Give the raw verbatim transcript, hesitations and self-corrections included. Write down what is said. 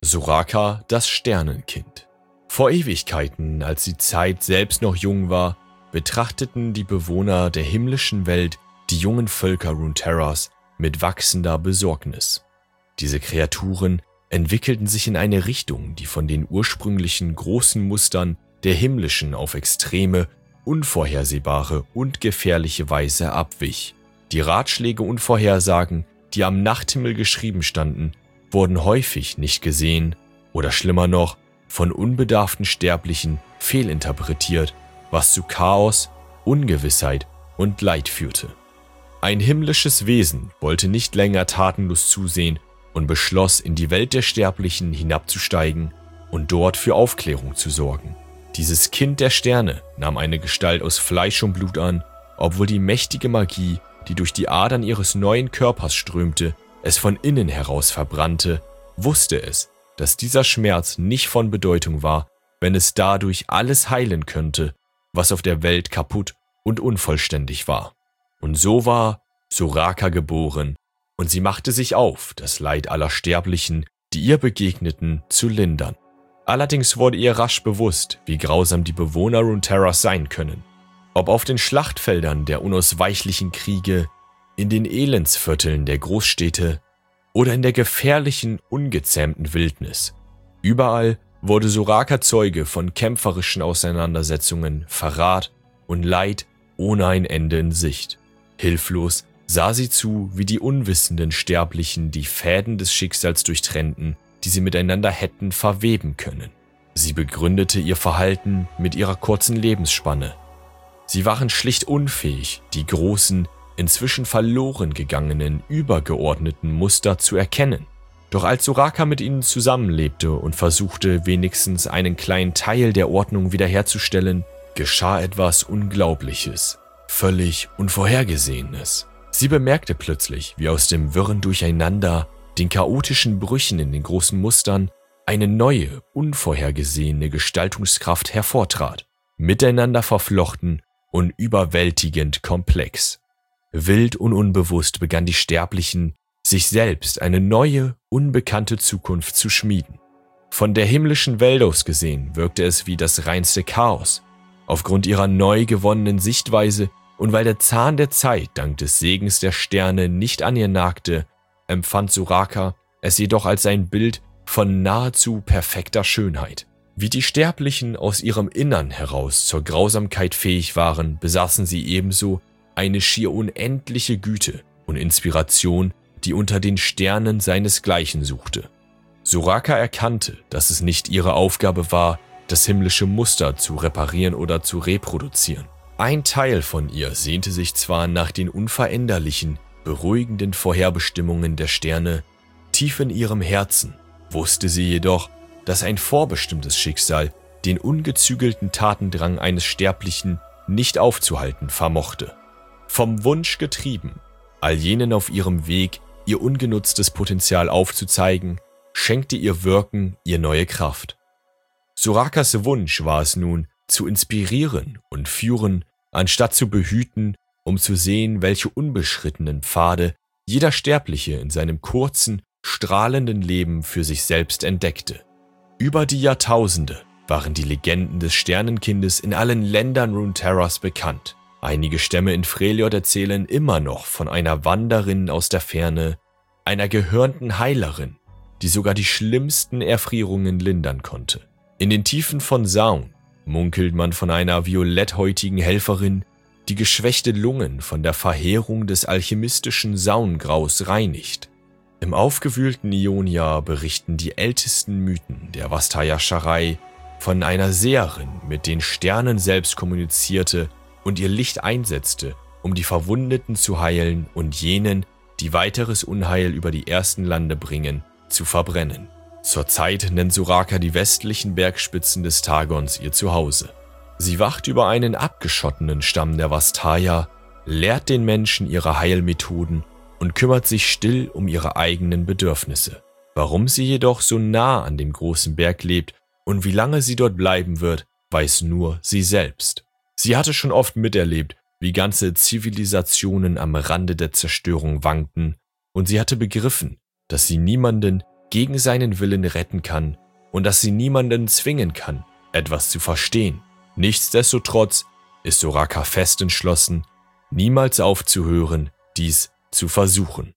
Soraka, das Sternenkind. Vor Ewigkeiten, als die Zeit selbst noch jung war, betrachteten die Bewohner der himmlischen Welt die jungen Völker Runeterras mit wachsender Besorgnis. Diese Kreaturen entwickelten sich in eine Richtung, die von den ursprünglichen großen Mustern der himmlischen auf extreme, unvorhersehbare und gefährliche Weise abwich. Die Ratschläge und Vorhersagen, die am Nachthimmel geschrieben standen, wurden häufig nicht gesehen oder schlimmer noch, von unbedarften Sterblichen fehlinterpretiert, was zu Chaos, Ungewissheit und Leid führte. Ein himmlisches Wesen wollte nicht länger tatenlos zusehen und beschloss, in die Welt der Sterblichen hinabzusteigen und dort für Aufklärung zu sorgen. Dieses Kind der Sterne nahm eine Gestalt aus Fleisch und Blut an, obwohl die mächtige Magie, die durch die Adern ihres neuen Körpers strömte, es von innen heraus verbrannte, wusste es, dass dieser Schmerz nicht von Bedeutung war, wenn es dadurch alles heilen könnte, was auf der Welt kaputt und unvollständig war. Und so war Soraka geboren, und sie machte sich auf, das Leid aller Sterblichen, die ihr begegneten, zu lindern. Allerdings wurde ihr rasch bewusst, wie grausam die Bewohner Runeterras sein können. Ob auf den Schlachtfeldern der unausweichlichen Kriege, in den Elendsvierteln der Großstädte oder in der gefährlichen, ungezähmten Wildnis. Überall wurde Soraka Zeuge von kämpferischen Auseinandersetzungen, Verrat und Leid ohne ein Ende in Sicht. Hilflos sah sie zu, wie die unwissenden Sterblichen die Fäden des Schicksals durchtrennten, die sie miteinander hätten verweben können. Sie begründete ihr Verhalten mit ihrer kurzen Lebensspanne. Sie waren schlicht unfähig, die großen, inzwischen verloren gegangenen, übergeordneten Muster zu erkennen. Doch als Soraka mit ihnen zusammenlebte und versuchte, wenigstens einen kleinen Teil der Ordnung wiederherzustellen, geschah etwas Unglaubliches, völlig Unvorhergesehenes. Sie bemerkte plötzlich, wie aus dem wirren Durcheinander, den chaotischen Brüchen in den großen Mustern, eine neue, unvorhergesehene Gestaltungskraft hervortrat, miteinander verflochten und überwältigend komplex. Wild und unbewusst begannen die Sterblichen, sich selbst eine neue, unbekannte Zukunft zu schmieden. Von der himmlischen Welt aus gesehen wirkte es wie das reinste Chaos. Aufgrund ihrer neu gewonnenen Sichtweise und weil der Zahn der Zeit dank des Segens der Sterne nicht an ihr nagte, empfand Soraka es jedoch als ein Bild von nahezu perfekter Schönheit. Wie die Sterblichen aus ihrem Innern heraus zur Grausamkeit fähig waren, besaßen sie ebenso eine schier unendliche Güte und Inspiration, die unter den Sternen seinesgleichen suchte. Soraka erkannte, dass es nicht ihre Aufgabe war, das himmlische Muster zu reparieren oder zu reproduzieren. Ein Teil von ihr sehnte sich zwar nach den unveränderlichen, beruhigenden Vorherbestimmungen der Sterne, tief in ihrem Herzen wusste sie jedoch, dass ein vorbestimmtes Schicksal den ungezügelten Tatendrang eines Sterblichen nicht aufzuhalten vermochte. Vom Wunsch getrieben, all jenen auf ihrem Weg ihr ungenutztes Potenzial aufzuzeigen, schenkte ihr Wirken ihr neue Kraft. Sorakas Wunsch war es nun, zu inspirieren und führen, anstatt zu behüten, um zu sehen, welche unbeschrittenen Pfade jeder Sterbliche in seinem kurzen, strahlenden Leben für sich selbst entdeckte. Über die Jahrtausende waren die Legenden des Sternenkindes in allen Ländern Runeterras bekannt. Einige Stämme in Freljord erzählen immer noch von einer Wanderin aus der Ferne, einer gehörnten Heilerin, die sogar die schlimmsten Erfrierungen lindern konnte. In den Tiefen von Zaun munkelt man von einer violetthäutigen Helferin, die geschwächte Lungen von der Verheerung des alchemistischen Saungraus reinigt. Im aufgewühlten Ionia berichten die ältesten Mythen der Vastaya-Scharei von einer Seherin, mit den Sternen selbst kommunizierte und ihr Licht einsetzte, um die Verwundeten zu heilen und jenen, die weiteres Unheil über die ersten Lande bringen, zu verbrennen. Zurzeit nennt Soraka die westlichen Bergspitzen des Targons ihr Zuhause. Sie wacht über einen abgeschottenen Stamm der Vastaya, lehrt den Menschen ihre Heilmethoden und kümmert sich still um ihre eigenen Bedürfnisse. Warum sie jedoch so nah an dem großen Berg lebt und wie lange sie dort bleiben wird, weiß nur sie selbst. Sie hatte schon oft miterlebt, wie ganze Zivilisationen am Rande der Zerstörung wankten, und sie hatte begriffen, dass sie niemanden, gegen seinen Willen retten kann und dass sie niemanden zwingen kann, etwas zu verstehen. Nichtsdestotrotz ist Soraka fest entschlossen, niemals aufzuhören, dies zu versuchen.